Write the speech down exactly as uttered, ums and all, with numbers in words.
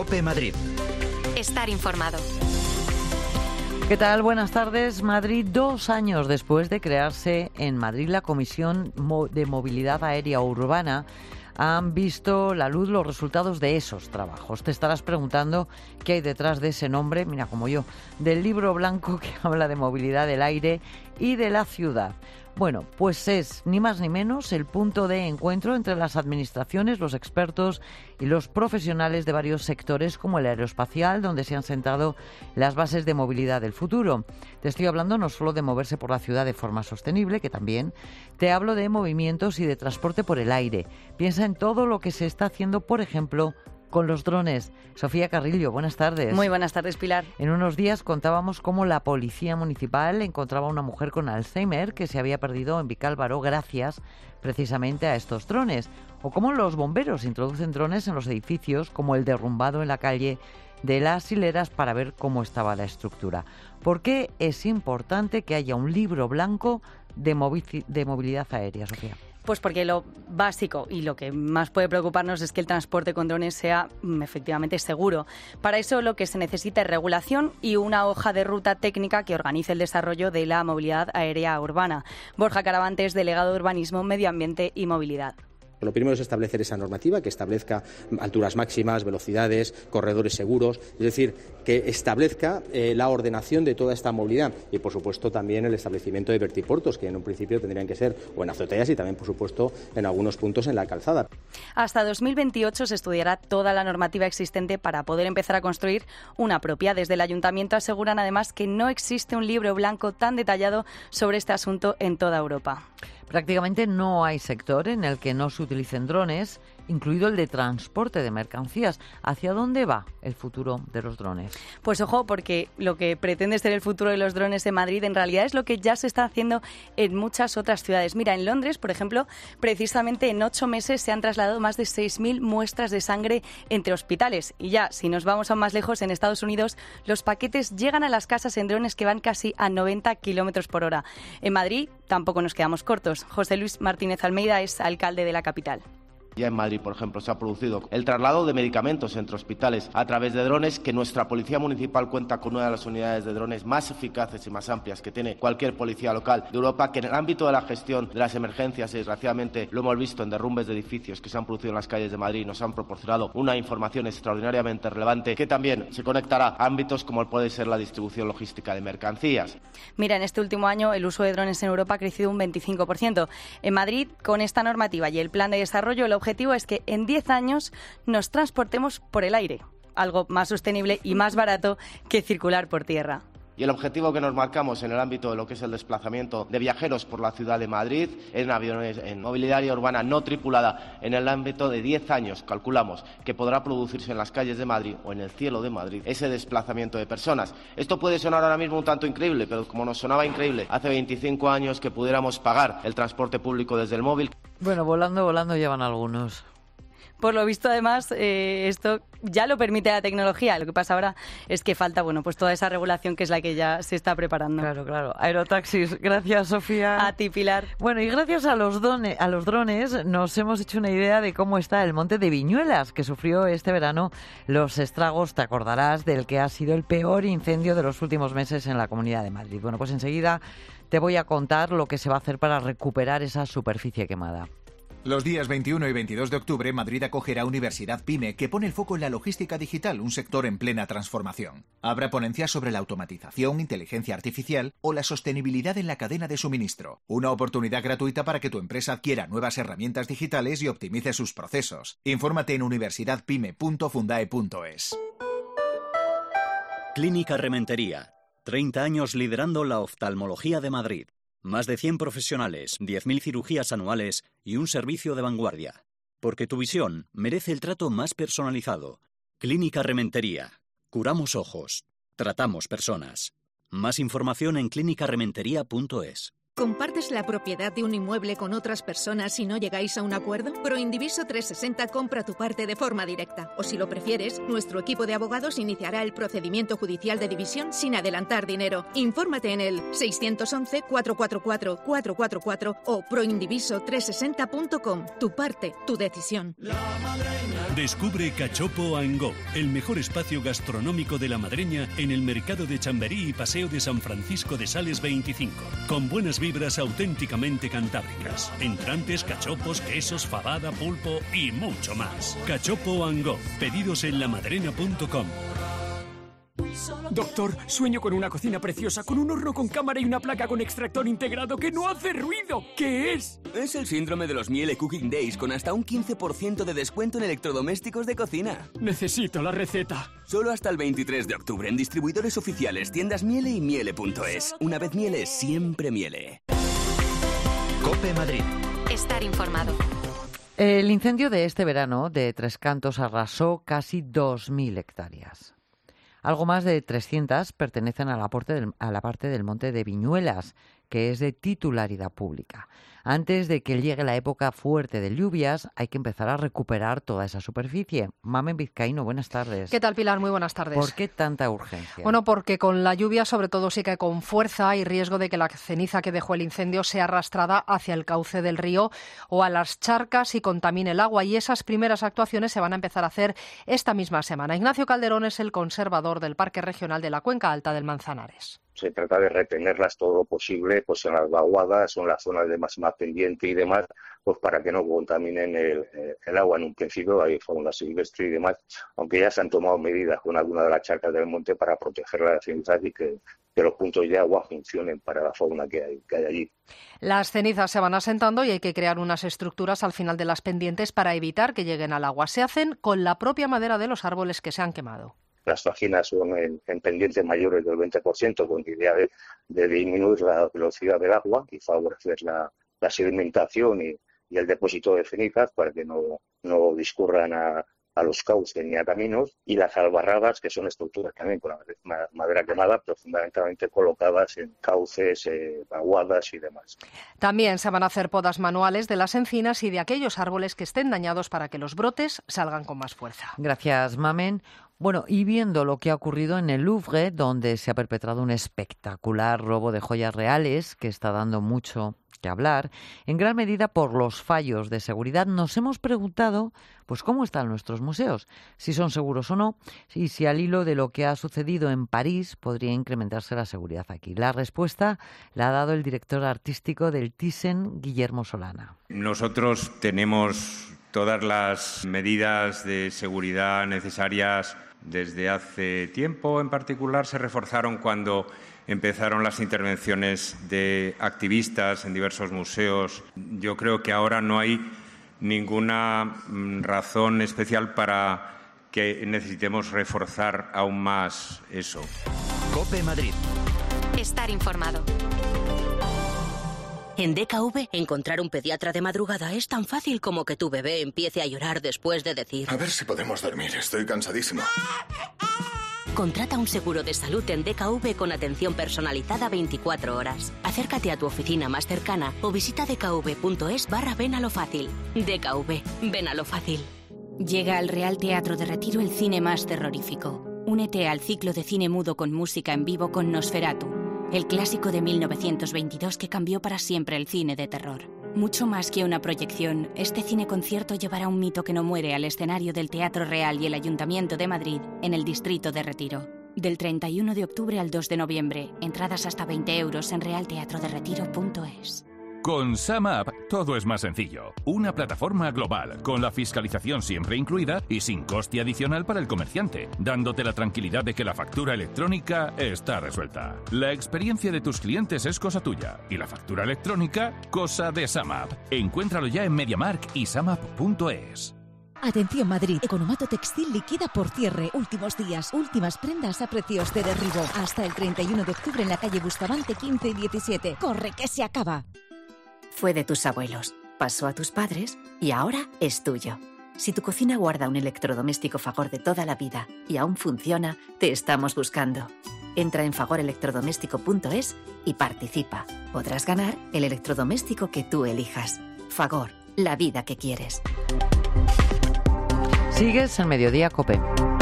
COPE Madrid. Estar informado. ¿Qué tal? Buenas tardes. Madrid, dos años después de crearse en Madrid la Comisión de Movilidad Aérea Urbana, han visto la luz los resultados de esos trabajos. Te estarás preguntando qué hay detrás de ese nombre, mira como yo, del libro blanco que habla de movilidad del aire y de la ciudad. Bueno, pues es ni más ni menos el punto de encuentro entre las administraciones, los expertos y los profesionales de varios sectores como el aeroespacial, donde se han sentado las bases de movilidad del futuro. Te estoy hablando no solo de moverse por la ciudad de forma sostenible, que también te hablo de movimientos y de transporte por el aire. Piensa en todo lo que se está haciendo, por ejemplo, con los drones. Sofía Carrillo, buenas tardes. Muy buenas tardes, Pilar. En unos días contábamos cómo la Policía Municipal encontraba a una mujer con Alzheimer que se había perdido en Vicálvaro gracias precisamente a estos drones. O cómo los bomberos introducen drones en los edificios, como el derrumbado en la calle de Las Hileras, para ver cómo estaba la estructura. ¿Por qué es importante que haya un libro blanco de, movi- de movilidad aérea, Sofía? Pues porque lo básico y lo que más puede preocuparnos es que el transporte con drones sea mm, efectivamente seguro. Para eso lo que se necesita es regulación y una hoja de ruta técnica que organice el desarrollo de la movilidad aérea urbana. Borja Caravantes, delegado de Urbanismo, Medio Ambiente y Movilidad. Lo primero es establecer esa normativa que establezca alturas máximas, velocidades, corredores seguros, es decir, que establezca eh, la ordenación de toda esta movilidad y, por supuesto, también el establecimiento de vertipuertos, que en un principio tendrían que ser o en azoteas y también, por supuesto, en algunos puntos en la calzada. Hasta dos mil veintiocho se estudiará toda la normativa existente para poder empezar a construir una propia. Desde el Ayuntamiento aseguran además que no existe un libro blanco tan detallado sobre este asunto en toda Europa. Prácticamente no hay sector en el que no se utilicen drones, incluido el de transporte de mercancías. ¿Hacia dónde va el futuro de los drones? Pues ojo, porque lo que pretende ser el futuro de los drones en Madrid en realidad es lo que ya se está haciendo en muchas otras ciudades. Mira, en Londres, por ejemplo, precisamente en ocho meses se han trasladado más de seis mil muestras de sangre entre hospitales. Y ya, si nos vamos aún más lejos, en Estados Unidos, los paquetes llegan a las casas en drones que van casi a noventa kilómetros por hora. En Madrid tampoco nos quedamos cortos. José Luis Martínez Almeida es alcalde de la capital. Ya en Madrid, por ejemplo, se ha producido el traslado de medicamentos entre hospitales a través de drones, que nuestra Policía Municipal cuenta con una de las unidades de drones más eficaces y más amplias que tiene cualquier policía local de Europa, que en el ámbito de la gestión de las emergencias, y desgraciadamente lo hemos visto en derrumbes de edificios que se han producido en las calles de Madrid, nos han proporcionado una información extraordinariamente relevante que también se conectará a ámbitos como puede ser la distribución logística de mercancías. Mira, en este último año el uso de drones en Europa ha crecido un veinticinco por ciento. En Madrid, con esta normativa y el plan de desarrollo, el objetivo El objetivo es que en diez años nos transportemos por el aire, algo más sostenible y más barato que circular por tierra. Y el objetivo que nos marcamos en el ámbito de lo que es el desplazamiento de viajeros por la ciudad de Madrid, en aviones, en movilidad urbana no tripulada, en el ámbito de diez años, calculamos que podrá producirse en las calles de Madrid o en el cielo de Madrid ese desplazamiento de personas. Esto puede sonar ahora mismo un tanto increíble, pero como nos sonaba increíble hace veinticinco años que pudiéramos pagar el transporte público desde el móvil. Bueno, volando, volando llevan algunos. Por lo visto, además, eh, esto ya lo permite la tecnología. Lo que pasa ahora es que falta, bueno, pues toda esa regulación que es la que ya se está preparando. Claro, claro. Aerotaxis. Gracias, Sofía. A ti, Pilar. Bueno, y gracias a los, done, a los drones nos hemos hecho una idea de cómo está el monte de Viñuelas, que sufrió este verano los estragos, te acordarás, del que ha sido el peor incendio de los últimos meses en la Comunidad de Madrid. Bueno, pues enseguida te voy a contar lo que se va a hacer para recuperar esa superficie quemada. Los días veintiuno y veintidós de octubre, Madrid acogerá Universidad PYME, que pone el foco en la logística digital, un sector en plena transformación. Habrá ponencias sobre la automatización, inteligencia artificial o la sostenibilidad en la cadena de suministro. Una oportunidad gratuita para que tu empresa adquiera nuevas herramientas digitales y optimice sus procesos. Infórmate en universidad pyme punto fundae punto es. Clínica Rementería. treinta años liderando la oftalmología de Madrid. Más de cien profesionales, diez mil cirugías anuales y un servicio de vanguardia. Porque tu visión merece el trato más personalizado. Clínica Rementería. Curamos ojos. Tratamos personas. Más información en clínica rementería punto es. ¿Compartes la propiedad de un inmueble con otras personas y no llegáis a un acuerdo? Proindiviso trescientos sesenta compra tu parte de forma directa. O si lo prefieres, nuestro equipo de abogados iniciará el procedimiento judicial de división sin adelantar dinero. Infórmate en el seiscientos once, cuatrocientos cuarenta y cuatro, cuatrocientos cuarenta y cuatro o proindiviso trescientos sesenta punto com. Tu parte, tu decisión. Descubre Cachopo and Go, el mejor espacio gastronómico de La Madreña en el mercado de Chamberí y Paseo de San Francisco de Sales veinticinco. Con buenas vibras auténticamente cantábricas. Entrantes, cachopos, quesos, fabada, pulpo y mucho más. Cachopo and Go. Pedidos en lamadrena punto com. Doctor, sueño con una cocina preciosa, con un horno con cámara y una placa con extractor integrado que no hace ruido. ¿Qué es? Es el síndrome de los Miele Cooking Days, con hasta un quince por ciento de descuento en electrodomésticos de cocina. Necesito la receta. Solo hasta el veintitrés de octubre en distribuidores oficiales, tiendas Miele y miele punto es. Una vez Miele, siempre Miele. COPE Madrid. Estar informado. El incendio de este verano de Tres Cantos arrasó casi dos mil hectáreas. Algo más de trescientas pertenecen a la, del, a la parte del Monte de Viñuelas, que es de titularidad pública. Antes de que llegue la época fuerte de lluvias, hay que empezar a recuperar toda esa superficie. Mamen Vizcaíno, buenas tardes. ¿Qué tal, Pilar? Muy buenas tardes. ¿Por qué tanta urgencia? Bueno, porque con la lluvia, sobre todo, sí que con fuerza hay riesgo de que la ceniza que dejó el incendio sea arrastrada hacia el cauce del río o a las charcas y contamine el agua. Y esas primeras actuaciones se van a empezar a hacer esta misma semana. Ignacio Calderón es el conservador del Parque Regional de la Cuenca Alta del Manzanares. Se trata de retenerlas todo lo posible, pues en las vaguadas o en las zonas de máxima pendiente y demás, pues para que no contaminen el, el agua. En un principio hay fauna silvestre y demás, aunque ya se han tomado medidas con algunas de las charcas del monte para proteger las cenizas y que, que los puntos de agua funcionen para la fauna que hay, que hay allí. Las cenizas se van asentando y hay que crear unas estructuras al final de las pendientes para evitar que lleguen al agua. Se hacen con la propia madera de los árboles que se han quemado. Las fajinas son en, en pendientes mayores del veinte por ciento, con idea de, de disminuir la velocidad del agua y favorecer la, la sedimentación y, y el depósito de cenizas para que no, no discurran a, a los cauces ni a caminos. Y las albarradas, que son estructuras también con la madera quemada, pero fundamentalmente colocadas en cauces, eh, vaguadas y demás. También se van a hacer podas manuales de las encinas y de aquellos árboles que estén dañados para que los brotes salgan con más fuerza. Gracias, Mamen. Bueno, y viendo lo que ha ocurrido en el Louvre, donde se ha perpetrado un espectacular robo de joyas reales que está dando mucho que hablar, en gran medida por los fallos de seguridad, nos hemos preguntado pues cómo están nuestros museos, si son seguros o no, y si al hilo de lo que ha sucedido en París podría incrementarse la seguridad aquí. La respuesta la ha dado el director artístico del Thyssen, Guillermo Solana. Nosotros tenemos todas las medidas de seguridad necesarias desde hace tiempo. En particular se reforzaron cuando empezaron las intervenciones de activistas en diversos museos. Yo creo que ahora no hay ninguna razón especial para que necesitemos reforzar aún más eso. COPE Madrid. Estar informado. En D K V, encontrar un pediatra de madrugada es tan fácil como que tu bebé empiece a llorar después de decir: a ver si podemos dormir, estoy cansadísimo. Contrata un seguro de salud en D K V con atención personalizada veinticuatro horas. Acércate a tu oficina más cercana o visita dkv.es barra ven a lo fácil. D K V, ven a lo fácil. Llega al Real Teatro de Retiro el cine más terrorífico. Únete al ciclo de cine mudo con música en vivo con Nosferatu, el clásico de mil novecientos veintidós que cambió para siempre el cine de terror. Mucho más que una proyección, este cine-concierto llevará un mito que no muere al escenario del Teatro Real y el Ayuntamiento de Madrid, en el distrito de Retiro. Del treinta y uno de octubre al dos de noviembre, entradas hasta veinte euros en real teatro de retiro punto es. Con SumUp todo es más sencillo. Una plataforma global, con la fiscalización siempre incluida y sin coste adicional para el comerciante, dándote la tranquilidad de que la factura electrónica está resuelta. La experiencia de tus clientes es cosa tuya y la factura electrónica, cosa de SumUp. Encuéntralo ya en MediaMarkt y SumUp punto es. Atención Madrid, Economato Textil liquida por cierre. Últimos días, últimas prendas a precios de derribo. Hasta el treinta y uno de octubre en la calle Bustamante quince y diecisiete. ¡Corre que se acaba! Fue de tus abuelos, pasó a tus padres y ahora es tuyo. Si tu cocina guarda un electrodoméstico Fagor de toda la vida y aún funciona, te estamos buscando. Entra en fagor electrodoméstico punto es y participa. Podrás ganar el electrodoméstico que tú elijas. Fagor, la vida que quieres. Sigues en Mediodía COPE.